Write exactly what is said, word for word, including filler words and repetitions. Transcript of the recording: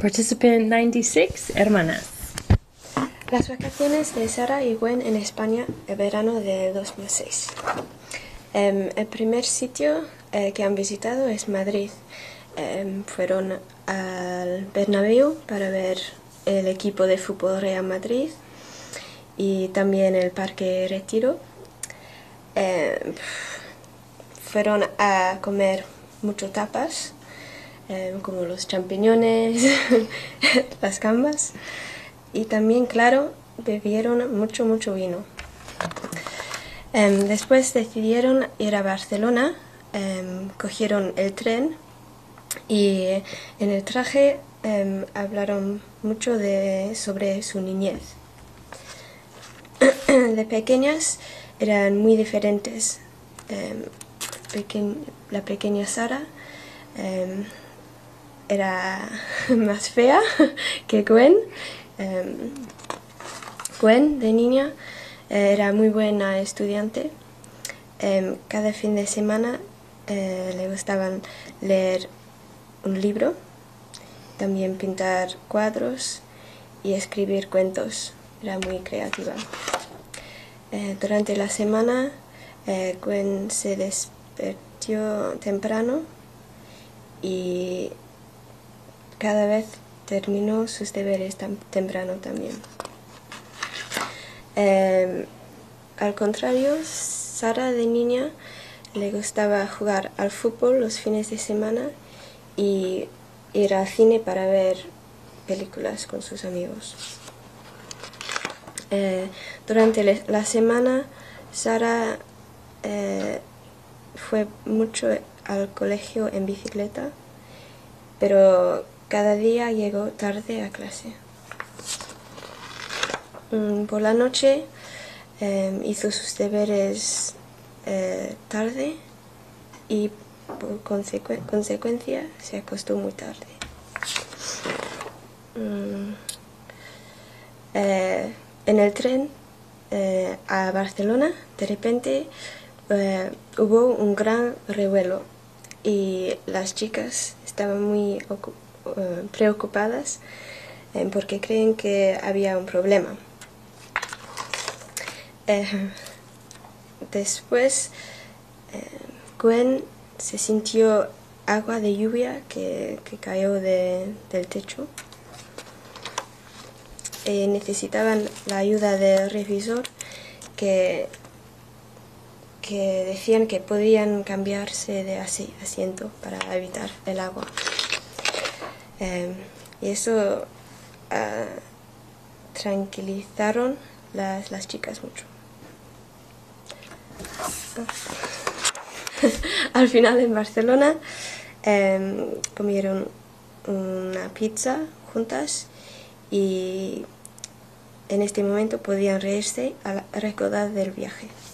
Participant ninety-six, hermanas. Las vacaciones de Sara y Gwen en España el verano de dos mil seis. Um, el primer sitio eh, que han visitado es Madrid. Um, fueron al Bernabéu para ver el equipo de fútbol Real Madrid y también el Parque Retiro. Um, fueron a comer mucho tapas, um, como los champiñones, las gambas. Y también, claro, bebieron mucho, mucho vino. Um, después decidieron ir a Barcelona, um, cogieron el tren y en el traje um, hablaron mucho de, sobre su niñez. De pequeñas eran muy diferentes. Um, peque la pequeña Sara um, era más fea que Gwen. Um, Gwen, de niña, era muy buena estudiante. Um, cada fin de semana uh, le gustaban leer un libro, también pintar cuadros y escribir cuentos. Era muy creativa. Uh, durante la semana, uh, Gwen se despertó temprano y cada vez terminó sus deberes tan temprano también. Eh, al contrario, Sara de niña le gustaba jugar al fútbol los fines de semana y ir al cine para ver películas con sus amigos. Eh, durante la semana, Sara eh, fue mucho al colegio en bicicleta, pero cada día llegó tarde a clase. Mm, por la noche eh, hizo sus deberes eh, tarde y por consecu consecuencia se acostó muy tarde. Mm, eh, en el tren eh, a Barcelona, de repente eh, hubo un gran revuelo y las chicas estaban muy uh, preocupadas eh, porque creen que había un problema. Eh, después eh, Gwen se sintió agua de lluvia que, que cayó de, del techo. Eh, necesitaban la ayuda del revisor que, que decían que podían cambiarse de asi asiento para evitar el agua. Eh, y eso uh, tranquilizaron las, las chicas mucho. Al final en Barcelona eh, comieron una pizza juntas y en este momento podían reírse al recordar del viaje.